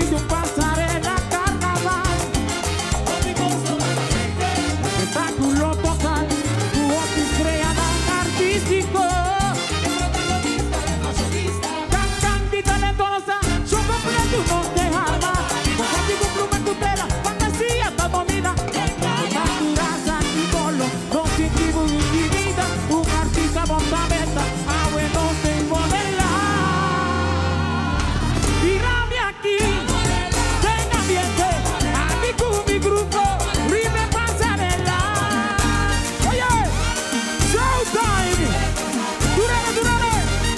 de un pasarela carnaval. Espectáculo total, tu opus creador artístico. Cantante y talentosa, son completos de alma. Contigo pluma en tutela, fantasía te domina. Natural, santígolo, no sentivo intimida. Un artista bondamenta, a bueno se modela. Mírame aquí, ten ambiente, aquí con mi grupo, Rime Pasarela. Oye, showtime, durare, durare.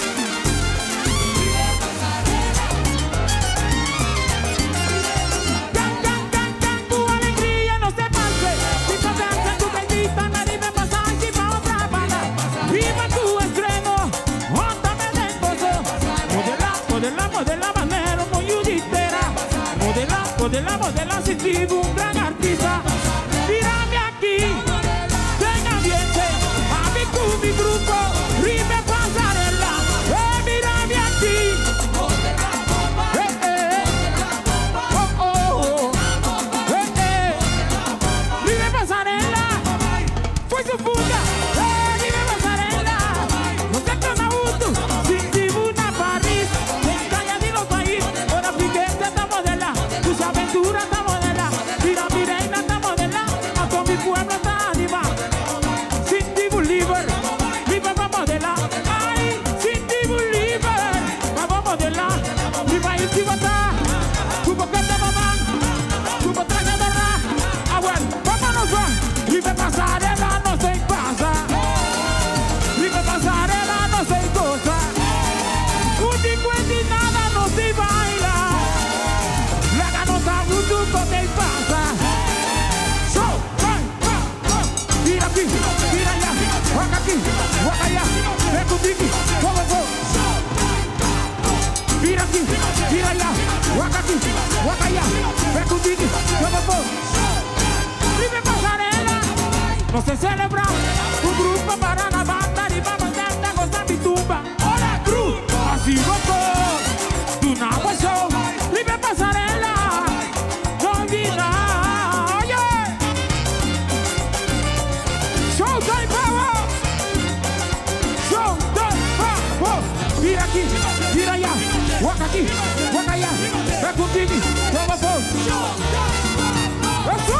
Can, can, can, can, tu alegría no se pase. Si pasas en tu bendita, nadie me pasa encima otra bala. Viva tu estreno, óntame del gozo. Modela, modela, manera muy uditera. Modela, sentir un gran artista. Mírame aquí, ten ambiente, a mí con mi grupo, Rime Pasarela. Mírame aquí. Oh, oh, Rime Pasarela. Fue su fuga. Rime Pasarela. No se toma auto, sin tribuna París. Montaña de los países, ahora fíjate esta modela. Tus aventuras esta modela. Mira mi reina esta modela. A todo mi pueblo está animado. Cindy Bolívar, mi papá modela. Ay, Cindy Bolívar, papá modela. Mi país si va atrás. Tu boca te mamá. Tu boca te agarra. Ah, bueno, vámonos, va. Rime Pasarela no se pasa. Rime Pasarela no se goza. Un cincuenta y nada no se baila. La ganota un truco te pasa. Show, mira aquí, mira allá, juega aquí, juega allá, ven contigo, come go. Mira aquí, mira allá, juega aquí, juega allá, ven contigo, come go. Rime Pasarela, no se celebra un grupo para la banda y vamos a gozar mi tumba. Hola Cruz, así gozó, tu nabo show, Rime Pasarela, no olvida, oye. Showtime power, showtime power. Mira aquí, mira allá, juega aquí, juega allá, ven contigo, come go. Eso.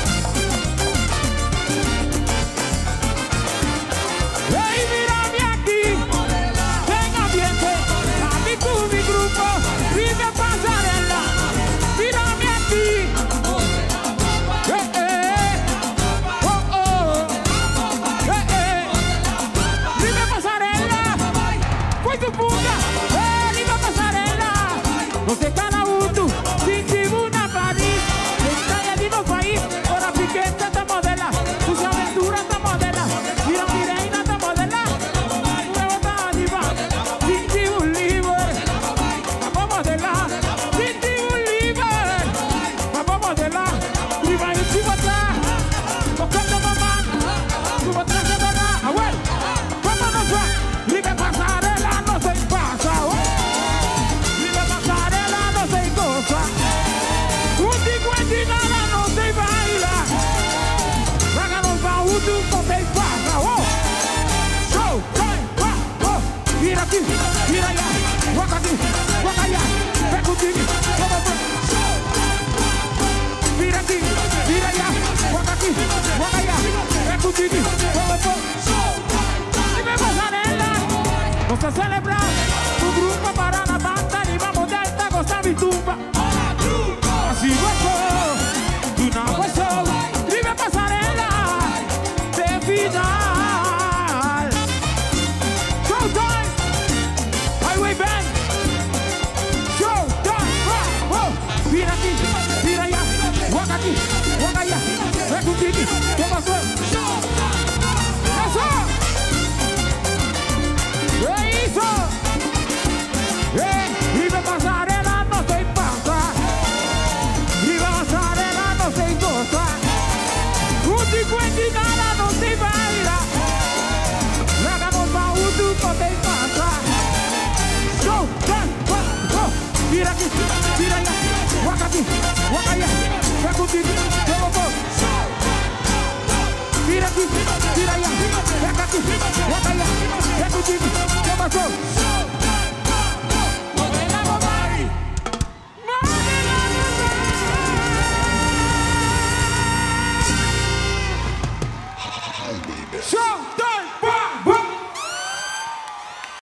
Hey, mírame aquí, ten ambiente, a mí con mi grupo, Rime Pasarela. Mírame aquí, Rime Pasarela, fue tu fuga, Rime Pasarela. No se cala uno, contigo, eu vou. Vira aqui, vira aí, pega aqui, bota aí, é contigo, eu vou.